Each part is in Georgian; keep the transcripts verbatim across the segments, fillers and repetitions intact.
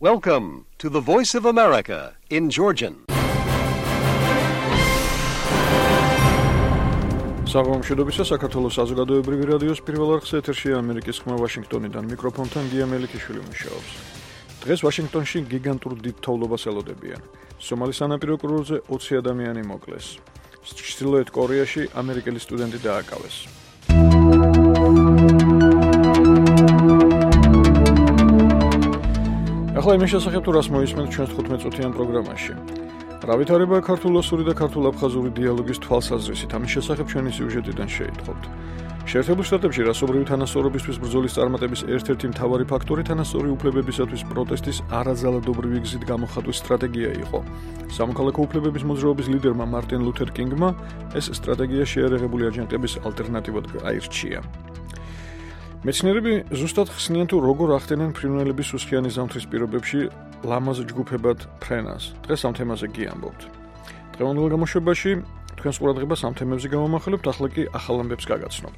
Welcome to the Voice of America in Georgian. საღამომშვიდობისა საქართველოს საზოგადოებრივი რადიოს პირველ არხზე ეთერშია ამერიკის ხმა ვაშინგტონიდან მიკროფონთან გია მელიქიშვილი მუშაობს. დღეს ვაშინგტონში გიგანტურ დიდ თოვლობას ელოდებიან. სომალის სანაპირო კურორტზე ოცი ადამიანი მოკლეს. ჩრდილოეთ კორეაში ამერიკელი სტუდენტი დააკავეს. ახლა იმის შესახებ თუ რას მოისმენთ ჩვენს თხუთმეტ წუთიან პროგრამაში. რა ვითარება ქართულ-ოსური და ქართულ-აფხაზური დიალოგის თვალსაზრისით, ამის შესახებ ჩვენი სიუჟეტიდან შეითხოვთ. შეერთებულ შტატებში რასობრივი თანასწორობისთვის ბრძოლის წარმატების ერთ-ერთი მთავარი ფაქტორი თანასწორი უფლებებისათვის პროტესტის არაძალადობრივი გზით გამოხატვის სტრატეგია იყო. სამოქალაქო უფლებების მოძრაობის ლიდერმა მარტინ ლუთერ კინგმა ეს სტრატეგია შეერაღებული აჯანყების ალტერნატივად აირჩია. მეცნიერები ზუსტად ხსნიან თუ როგორ ახდენენ ფრინველების უსხიანი ზამთრის პირობებში ლამაზ ჯგუფებად ფრენას. დღეს ამ თემაზე გიამბობთ. დღევანდელ გამოშვებაში თქვენს ყურადღებას ამ თემებზე გავამახვილებთ, ახლა კი ახალ ამბებს გაგაცნობთ.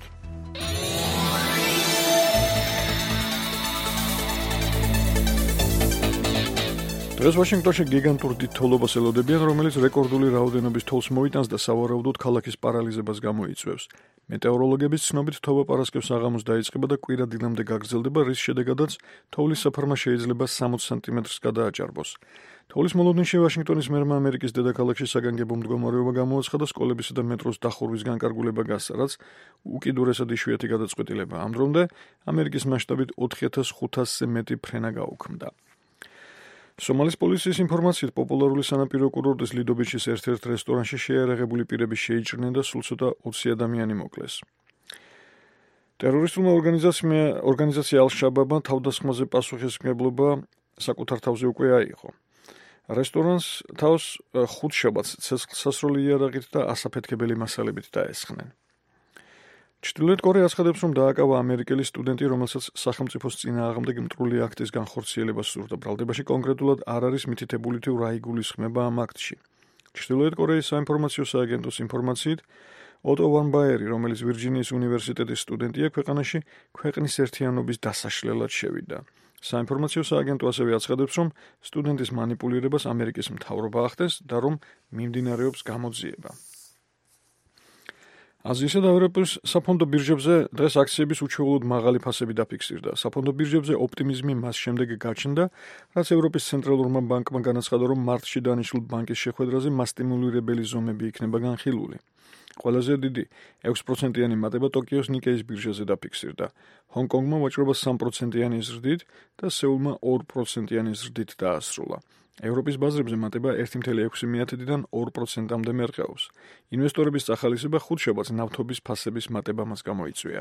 დღეს ვაშინგტონში გიგანტურ დიდ თოვლობას ელოდებიან, რომელიც რეკორდული რაოდენობის თოვლს მოიტანს და სავარაუდოდ ქალაქის პარალიზებას გამოიწვევს. მეტეოროლოგების ცნობით თოვა პარასკევს საღამოს დაიწყება და კვირა დილამდე გაგრძელდება, რის შედეგადაც თოვლის საფარმა შეიძლება სამოცი სანტიმეტრს გადააჭარბოს. თოვლის მოლოდინში ვაშინგტონის მერმა ამერიკის დედაქალაქში საგანგებო მდგომარეობა გამოაცხადა სკოლებისა და მეტროს დახურვის განკარგულება გასცა, რაც უკიდურესად იშვიათი გადაწყვეტილებაა. ამ დრომდე ამერიკის მასშტაბით ოთხი ათას ხუთასზე მეტი ფრენა გაუქმდა. სომალის პოლიციის ინფორმაციით პოპულარული სანაპირო კურორტის ლიდობიჩის ერთ-ერთ რესტორანში შეიარაღებული პირები შეიჭრნენ და სულ ცოტა ოცი ადამიანი მოკლეს. ტერორისტულმა ორგანიზაცია ალ-შაბაბმა თავდასხმაზე პასუხისმგებლობა საკუთარ თავზე უკვე აიღო. რესტორანს თავს ხუთშაბათს ცეცხლსასროლი იარაღით და ასაფეთქებელი მასალებით დაესხნენ. ჩრდილოეთ კორეა აცხადებს, რომ დააკავა ამერიკელი სტუდენტი, რომელსაც სახელმწიფოს წინააღმდეგ მტრული აქტის განხორციელება სურდა. ბრალდებაში კონკრეტულად არ არის მითითებული თუ რა იგულისხმება ამ აქტში. ჩრდილოეთ კორეის საინფორმაციო სააგენტოს ინფორმაციით, ოტო ვან ბაერი, რომელიც ვირჯინიის უნივერსიტეტის სტუდენტია, ქვეყანაში ქვეყნის ერთიანობის დასაშლელად შევიდა. საინფორმაციო სააგენტო ასევე აცხადებს, რომ სტუდენტის მანიპულირებას ამერიკის მთავრობა ახდენს და რომ მიმდინარეობს გამოძიება. აზიისა და ევროპის საფონდო ბირჟებზე დღეს აქციების უჩვეულოდ მაღალი ფასები დაფიქსირდა. საფონდო ბირჟებზე ოპტიმიზმი მას შემდეგ გაჩნდა, რაც ევროპის ცენტრალურმა ბანკმა განაცხადა, რომ მარტში დანიშნულ ბანკის შეხვედრაზე მასტიმულირებელი ზომები იქნება განხილული. ყველაზე დიდი ექვსი პროცენტიანი მატება ტოკიოს ნიკეის ბირჟაზე დაფიქსირდა. ჰონკონგმა ვაჭრობა სამი პროცენტიანი ზრდით და სეულმა ორი პროცენტიანი ზრდით დაასრულა. ევროპის ბაზრებზე მატება ერთი კoma ექვსი მეთოდიდან ორი პროცენტამდე მერყეობს. ინვესტორების წახალისება ხუთშაბათს ნავთობის ფასების მატებამაც გამოიწვია.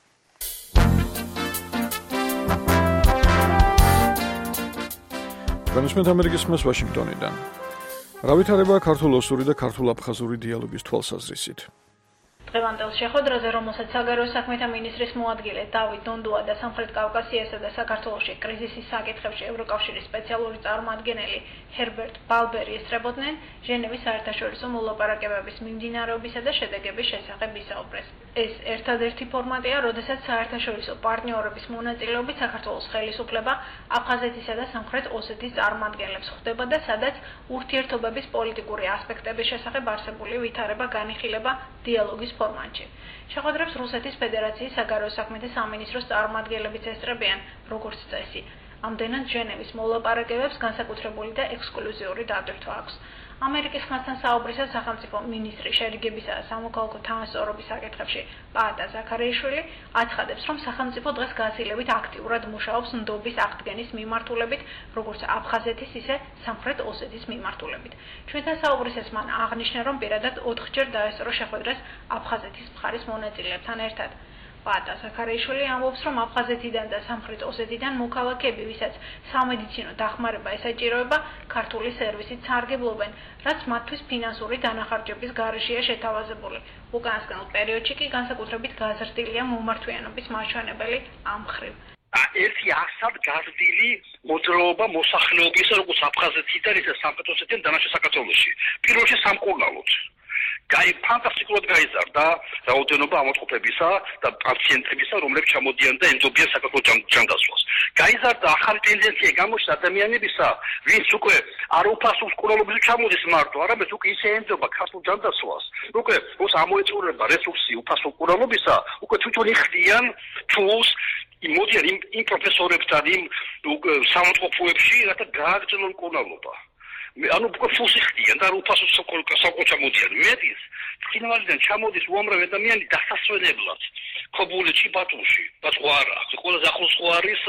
განსმენთ ამერიკის ხმას ვაშინგტონიდან. რა ვითარება ქართულ-ოსური და ქართულ-აფხაზური დიალოგის თვალსაზრისით. დღევანდელ შეხვედრაზე, რომელსაც საგარეო საქმეთა მინისტრის მოადგილე დავით დონდუა და სამხრეთ კავკასიასა და საქართველოში კრიზისის საკითხებში ევროკავშირის სპეციალური წარმომადგენელი ჰერბერტ ბალბერი ესწრებოდნენ, ჟენევის საერთაშორისო მოლაპარაკებების მიმდინარეობისა და შედეგების შესახებ ისაუბრეს. ეს ერთადერთი ფორმატია, როდესაც საერთაშორისო პარტნიორების მონაწილეობით საქართველოს ხელისუფლება აფხაზეთისა და სამხრეთ ოსეთის წარმომადგენლებს ხვდება და სადაც ურთიერთობების პოლიტიკური ასპექტების შესახებ არსებული ვითარება განიხილება დიალოგის ფორმატში. შეხვედრებს რუსეთის ფედერაციის საგარეო საქმეთა სამინისტროს წარმომადგენლებიც ესწრებიან, როგორც წესი. ამდენად ჟენევის მოლაპარაკებებს განსაკუთრებული და ექსკლუზიური დატვირთვა აქვს. ამერიკის ხმასთან საუბრისას სახელმწიფო მინისტრი შერიგებისა და სამოქალაქო თანასწორობის საკითხებში პაატა ზაქარიაშვილი აცხადებს, რომ სახელმწიფო დღეს გაცილებით აქტიურად მუშაობს ნდობის აღდგენის მიმართულებით, როგორც აფხაზეთის, ისე სამხრეთ ოსეთის მიმართულებით. ჩვენთან საუბრისას მან აღნიშნა, რომ პირადად ოთხჯერ დაესწრო შეხვედრას აფხაზეთის მხარის მონაწილეებთან ერთად. პაატა ზაქარიაშვილი ამბობს, რომ აფხაზეთიდან და სამხრეთ ოსეთიდან მოქალაქეები, ვისაც სამედიცინო დახმარება ესაჭიროება, ქართული სერვისით სარგებლობენ, რაც მათთვის ფინანსური დანახარჯების გარეშეა შეთავაზებული. უკანასკნელ პერიოდში კი განსაკუთრებით გაზრდილია მომართვიანობის მაჩვენებელი ამ მხრივ. ერთი ასად გაზრდილი მოძრაობა მოსახლეობის, როგორც აფხაზეთიდან, ისე სამხრეთ ოსეთიდან დანარჩენ საქართველოში. პირველში სამკურნალოდ. გაი ფანტასტიკურად გაიზარდა რაოდენობა ამოწყობებისა და პაციენტებისა, რომლებიც ჩამოდიან და ემზობიან საქართველოს ჯანდაცვას. გაიზარდა ახალი ტენდენცია გამოჩნდა ადამიანებისა, ვინც უკვე არ უფასოს კურორტებზე ჩამოდის მარტო, არამედ უკვე ისე ემზობა ქართულ ჯანდაცვას. უკვე ოს ამოეწურება რესურსი უფასო კურორტებისა, უკვე თვითონ იხდიან თულს იმოდიან იმ იმ პროფესორებთან, იმ სამოწყოფოებში, რათა გააგრძელონ კურორტობა. ანუ უკვე ფულს იხდიან და უფასო საკუთარ ჩამოდიან. მედის ცხინვალიდან ჩამოდის უამრავი ადამიანი დასასვენებლად. ქობულეთში, ბათუმში, და სხვა არა. ყველაზე ახლოს სხვა არის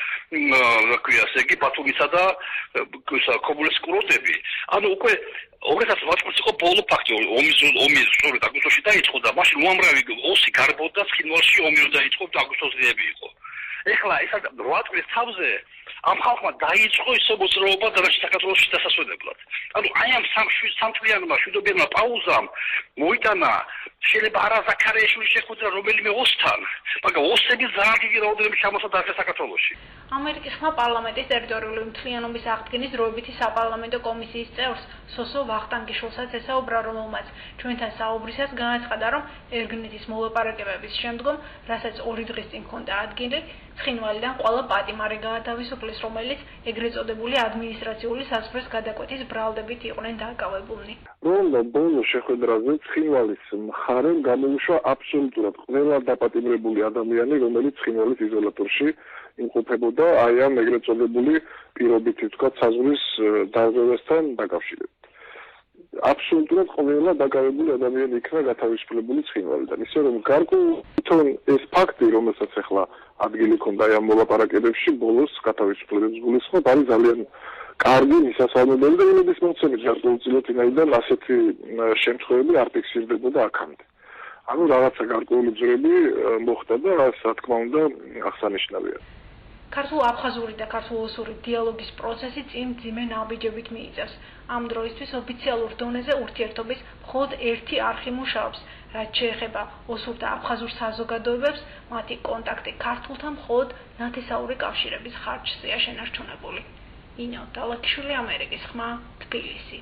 რა ქვია, ესე იგი ბათუმისა და ქობულეთის კურორტები. ანუ უკვე ორი ათას ოთხ წელს იყო ბოლო ფაქტი, ომის ომის სწორედ აგვისტოში დაიწყო და მაშინ უამრავი ოსი გარბოდა ცხინვალში, ომი რომ დაიწყო და აგვისტოსიები იყო. ეხლა ეს რვა წლის თავზე ამ ხალხმა დაიწყო ისე მოძრაობა და საქართველოში დასასვენებლად. ანუ აი ამ სამ სამთლიანმა მშვიდობიანმა პაუზამ მოიტანა შეიძლება არა ზაქარიაშვილი შეხვედრა რომელიმე ოსთან, მაგრამ ოსების ძალიან დიდი რაოდენობით ჩამოსა საქართველოში. ამერიკის ხმა პარლამენტის ტერიტორიული მთლიანობის აღდგენის დროებითი საპარლამენტო კომისიის წევრს სოსო ვახტანგიშვილსაც ესაუბრა, რომელმაც ჩვენთან საუბრისას განაცხადა, რომ ერგნეთის მოლაპარაკებების შემდგომ, რასაც ორი დღის წინ ჰქონდა ადგილი, ცხინვალიდან ყველა პატიმარი გაათავისუფლეს, რომელიც ეგრეთ წოდებული ადმინისტრაციული საზღვრის გადაკვეთის ბრალდებით იყვნენ დაკავებულნი. რომ ბოლო შეხვედრაზე ცხინვალის მხარემ გამოუშვა აბსოლუტურად ყველა დაპატიმრებული ადამიანი, რომელიც ცხინვალის იზოლატორში იმყოფებოდა აი ამ ეგრეთ წოდებული პირობითი თქვა საზღვრის დაზვერვასთან დაკავშირებით. აბსოლუტურად ყველა დაკავებული ადამიანი იქნა გათავისუფლებული ცხინვალიდან. ისე რომ გარკვეულ ეს ფაქტი, რომელსაც ახლა ადგილი ქონდა ამ მოლაპარაკებებში, ბოლოს გათავისუფლების გულისხმობ არის ძალიან კარგი მისასალმებელი და იმედის მომცემი გარკვეულწილად ინაიდან ასეთი შემთხვევები არ ფიქსირდებოდა აქამდე. ანუ რაღაცა გარკვეული ძრები მოხდა და რა თქმა უნდა აღსანიშნავია. ქართულ-აფხაზური და ქართულ-ოსური დიალოგის პროცესი წინ მძიმე ნაბიჯებით მიიწევს. ამ დროისთვის ოფიციალურ დონეზე ურთიერთობის მხოლოდ ერთი არხი მუშაობს, რაც შეეხება ოსურ და აფხაზურ საზოგადოებებს, მათი კონტაქტი ქართულთან მხოლოდ ნათესაური კავშირების ხარჯზეა შენარჩუნებული. ინო დალაკიშვილი, ამერიკის ხმა, თბილისი.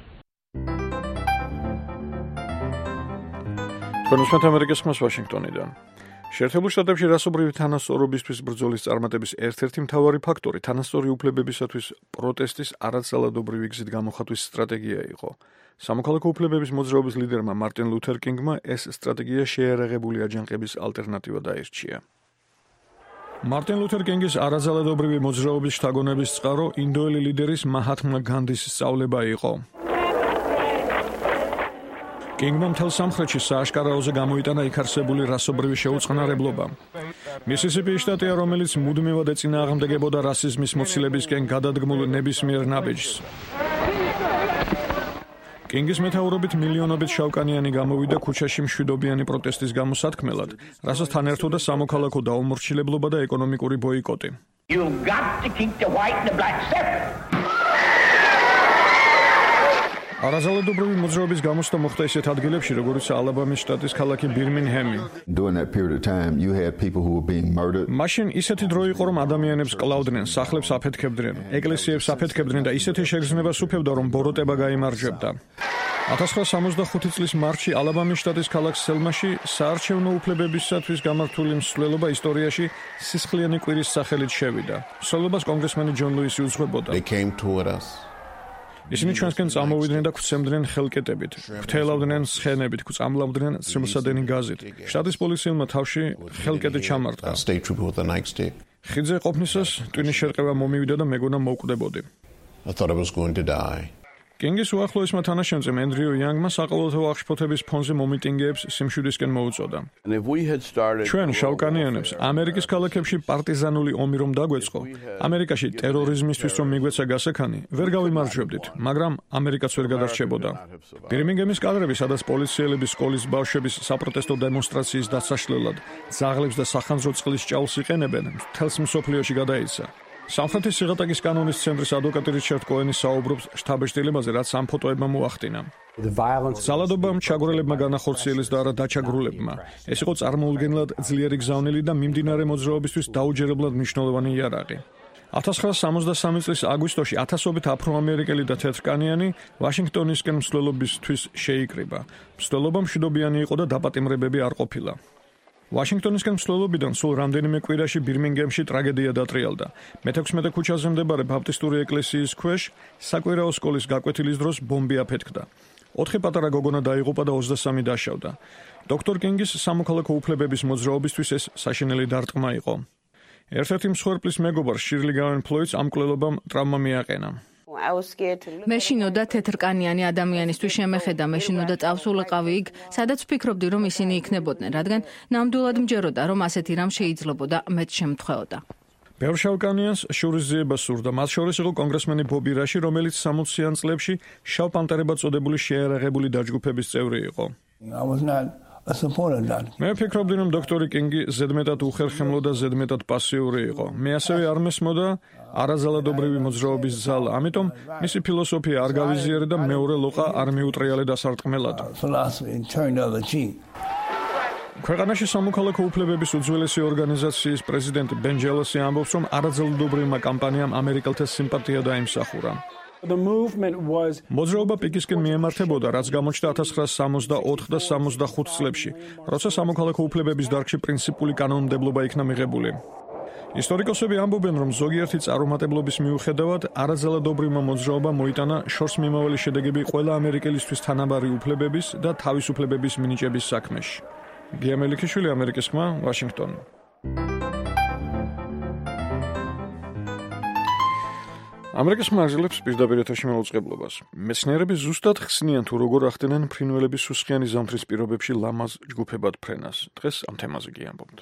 კონსულტ ამერიკის ხმას ვაშინგტონიდან. შეერთებულ შტატებში რასობრივი თანასწორობისთვის ბრძოლის წარმატების ერთ-ერთი მთავარი ფაქტორი თანასწორი უფლებებისათვის პროტესტის არაცალადობრივი გზით გამოხატვის სტრატეგია იყო. სამოქალაქო უფლებების მოძრაობის ლიდერმა მარტინ ლუთერ კინგმა ეს სტრატეგია შეიარაღებული აჯანყების ალტერნატივა დაირჩია. მარტინ ლუთერ კინგის არაცალადობრივი მოძრაობის შთაგონების წყარო ინდოელი ლიდერის მაჰათმა განდის სწავლება იყო. კინგმა მთელ სამხრეთში სააშკარაოზე გამოიტანა იქ არსებული რასობრივი შეუწყნარებლობა. მისისიპის შტატია, რომელიც მუდმივად ეწინააღმდეგებოდა რასიზმის მოცილებისკენ გადადგმულ ნებისმიერ ნაბიჯს. კინგის მეთაურობით მილიონობით შავკანიანი გამოვიდა ქუჩაში მშვიდობიანი პროტესტის გამოსათქმელად, რასაც თან ერთოდა სამოქალაქო დაუმორჩილებლობა და ეკონომიკური ბოიკოტი. არაზალადობრივი მოძრაობის გამოსვლა მოხდა ისეთ ადგილებში, როგორიც ალაბამის შტატის ქალაქი ბირმინჰემი. მაშინ ისეთი დრო იყო, რომ ადამიანებს კლავდნენ, სახლებს აფეთქებდნენ, ეკლესიებს აფეთქებდნენ და ისეთი შეგრძნებას უფევდა, რომ ბოროტება გაიმარჯვებდა. ათას ცხრაასი სამოცდახუთი წლის მარტში ალაბამის შტატის ქალაქ სელმაში საარჩევნო უფლებებისათვის გამართული მსვლელობა ისტორიაში სისხლიანი კვირის სახელით შევიდა. მსვლელობას კონგრესმენი ჯონ ლუისი უძღვებოდა. ისინი ჩვენსკენ წამოვიდნენ და გვცემდნენ ხელკეტებით, გვთელავდნენ ცხენებით, გვწამლავდნენ ცრემლსადენი გაზით. შტატის პოლიციელმა თავში ხელკეტი ჩამარტყა. ხიდზე ყოფნისას ტვინის შერყევა მომივიდა და მეგონა მოვკვდებოდი. კინგის უახლოესმა თანაშემწემ ენდრიუ იანგმა საყოველთაო აღშფოთების ფონზე მომიტინგეებს სიმშვიდისკენ მოუწოდა. ჩვენ შავკანიანებს ამერიკის ქალაქებში პარტიზანული ომი რომ დაგვეწყო, ამერიკაში ტერორიზმისთვის რომ მიგვეცა გასაქანი, ვერ გავიმარჯვებდით, მაგრამ ამერიკაც ვერ გადარჩებოდა. ბირმინგემის კადრები, სადაც პოლიციელები სკოლის ბავშვების საპროტესტო დემონსტრაციის დასაშლელად ძაღლებს და სახანძრო წყლის ჭაულს იყენებენ, მთელს მსოფლიოში გადაიცა. სამხრეთის სიღატაკის კანონის ცენტრის ადვოკატი რიჩარდ კოენი საუბრობს შთაბეჭდილებაზე, რაც ამ ფოტოებმა მოახდინა. ძალადობამ ჩაგვრელებმა განახორციელეს და არა დაჩაგრულებმა. ეს იყო წარმოუდგენლად ძლიერი გზავნილი და მიმდინარე მოძრაობისთვის დაუჯერებლად მნიშვნელოვანი იარაღი. ათას ცხრაასი სამოცდასამი წლის აგვისტოში ათასობით აფრო-ამერიკელი და თეთრკანიანი ვაშინგტონისკენ მსვლელობისთვის შეიკრიბა. მსვლელობა მშვიდობიანი იყო და დაპატიმრებები არ ყოფილა. ვაშინგტონისკენ მსვლელობიდან სულ რამდენიმე კვირაში ბირმინგემში ტრაგედია დატრიალდა. მეთექვსმეტე ქუჩაზე მდებარე ბაპტისტური ეკლესიის ქვეშ საკვირაო სკოლის გაკვეთილის დროს ბომბი აფეთქდა. ოთხი პატარა გოგონა დაიღუპა და ოცდასამი დაშავდა. დოქტორ კინგის სამოქალაქო უფლებების მოძრაობისთვის ეს საშინელი დარტყმა იყო. ერთ-ერთი მსხვერპლის მეგობარ შირლი გავენ ფლოიდს ამ მკვლელობამ ტრავმა მიაყენა. მე შინოდა თეთრკანიანი ადამიანისთვის შემეხედა, მე შინოდა წავსულიყავი იქ, სადაც ვფიქრობდი, რომ ისინი იქნებოდნენ, რადგან ნამდვილად მჯეროდა, რომ ასეთი რამ შეიძლებოდა მეც შემთხვეოდა. ბევრ შავკანიანს შურისძიება სურდა, მათ შორის იყო კონგრესმენი ბობი რაში, რომელიც სამოციან წლებში შავ პანტერებად წოდებული შეიარაღებული დაჯგუფების წევრი იყო. მე ვფიქრობდი, რომ დოქტორი კინგი ზედმეტად უხერხემლო და ზედმეტად პასიური იყო. მე ასევე არ მესმოდა არაზალადობრივი მოძრაობის ძალა, ამიტომ მისი ფილოსოფია არ გავიზიარე და მეორე ლოყა არ მიუტრიალე დასარტყმელად. ქვეყანაში სამოქალაქო უფლებების უძველესი ორგანიზაციის პრეზიდენტი ბენ ჯელოსი ამბობს, რომ არაძალადობრივმა კამპანიამ ამერიკელთა სიმპათია დაიმსახურა. მოძრაობა პიკისკენ მიემართებოდა, რაც გამოჩნდა ათას ცხრაასი სამოცდაოთხ და სამოცდახუთ წლებში, როცა სამოქალაქო უფლებების დარგში პრინციპული კანონმდებლობა იქნა მიღებული. ისტორიკოსები ამბობენ, რომ ზოგიერთი წარუმატებლობის მიუხედავად არაძალადობრივმა მოძრაობამ მოიტანა შორს მიმავალი შედეგები ყველა ამერიკელისთვის თანაბარი უფლებების და თავისუფლებების მინიჭების საქმეში. გია მელიქიშვილი, ამერიკის ხმა, ვაშინგტონი. ამერიკის ხმა აგრძელებს პირდაპირ ეთერში მოლოწყებლობას. მეცნიერები ზუსტად ხსნიან თუ როგორ ახდენენ ფრინველების სუსხიანი ზამთრის პირობებში ლამაზ ჯგუფებად ფრენას. დღეს ამ თემაზე გიამბობთ.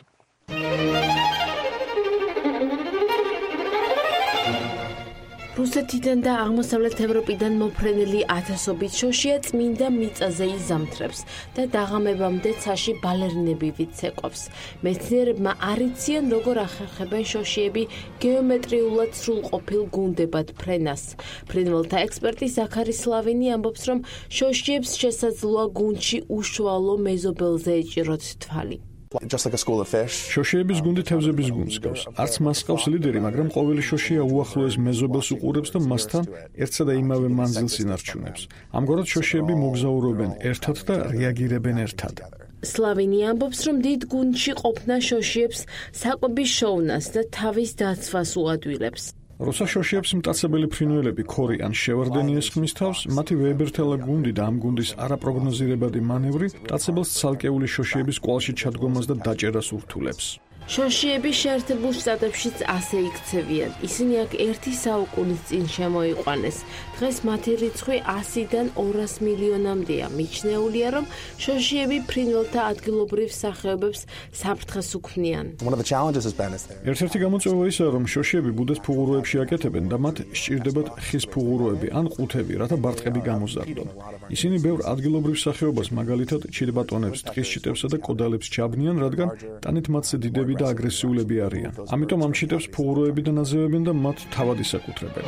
რუსეთიდან და აღმოსავლეთ ევროპიდან მოფრენილი ათასობით შოშია წმინდა მიწაზე იზამთრებს და დაღამებამდე ცაში ბალერინები ვიცეკვავს. მეცნიერებმა არ იციან, როგორ ახერხებენ შოშიები გეომეტრიულად სრულყოფილ გუნდებად ფრენას. ფრინველთა ექსპერტი ზაქარი სლავინი ამბობს, რომ შოშიებს შესაძლოა გუნდში უშუალო მეზობელზე ეჭიროთ თვალი. შოშიების გუნდი თევზების გუნდს გავს. არც მას ყავს ლიდერი, მაგრამ ყოველი შოშია უახლოეს მეზობელს უყურებს და მასთან ერთსა და იმავე მანძილს ინარჩუნებს. ამგვარად შოშიები მოგზაურობენ ერთად და რეაგირებენ ერთად. სლავინი ამბობს, რომ დიდ გუნდში ყოფნა შოშიებს საკვების შოვნას და თავის დაცვას უადვილებს. როცა შოშიებს მტაცებელი ფრინველები ქორი ან შევარდენი ესხმის თავს, მათი ვეებერთელა გუნდი და ამ გუნდის არაპროგნოზირებადი მანევრი მტაცებელს ცალკეული შოშიების კვალში ჩადგომას და დაჭერას ურთულებს. შოშიები შეერთებულ შტატებშიც ასე იქცევიან. ისინი აქ ერთი საუკუნის წინ შემოიყვანეს. დღეს მათი რიცხვი ასიდან ორას მილიონამდეა. მიჩნეულია, რომ შოშიები ფრინველთა ადგილობრივ სახეობებს საფრთხეს უქმნიან. ერთ-ერთი გამოწვევა ისაა, რომ შოშიები ბუდეს ფუღუროებში აკეთებენ და მათ სჭირდებათ ხის ფუღუროები ან ყუთები, რათა ბარტყები გამოზარდონ. ისინი ბევრ ადგილობრივ სახეობას, მაგალითად ჩირბატონებს, ტყის ჩიტებსა და კოდალებს ჩაბნიან, რადგან ტანით მათზე დიდები და აგრესიულები არიან. ამიტომ ამ ჩიტებს ფუღუროები და ნაზევებენ და მათ თავად ისაკუთრებენ.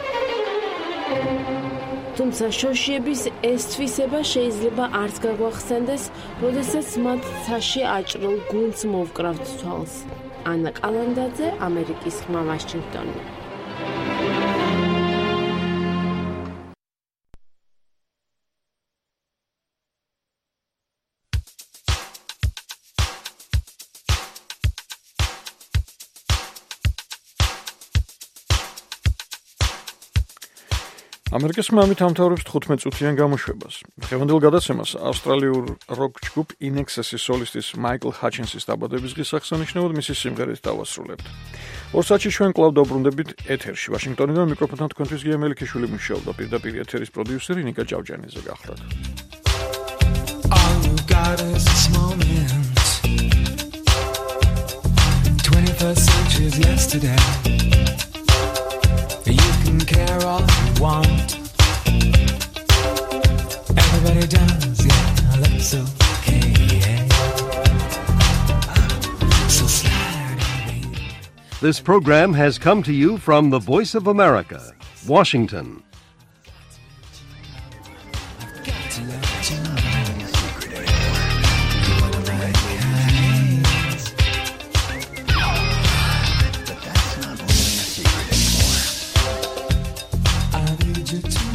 თუმცა შოშიების ეს თვისება შეიძლება არც გაგვახსენდეს, როდესაც მათ ცაში აჭრილ გუნდს მოვკრავთ თვალს. ანა კალანდაძე, ამერიკის ხმა, ვაშინგტონი. ამერიკის ხმამით ამთავრებს თხუთმეტ წუთიან გამოშვებას. დღევანდელ გადაცემას ავსტრალიურ როკ ჯგუფ In Excess-ის სოლისტის მაიკლ ჰაჩინსის დაბადების დღის აღსანიშნავად მისი სიმღერით დავასრულებთ. ორ საათში ჩვენ კვლავ დავბრუნდებით ეთერში. ვაშინგტონიდან მიკროფონთან თქვენთვის გია მელიქიშვილი მუშაობდა, პირდაპირ ეთერის პროდიუსერი ნიკა ჭავჭანიძე გახლდათ. You can care all you want. Everybody does, yeah, that's okay, yeah. So slide away. This program has come to you from the Voice of America, Washington. Just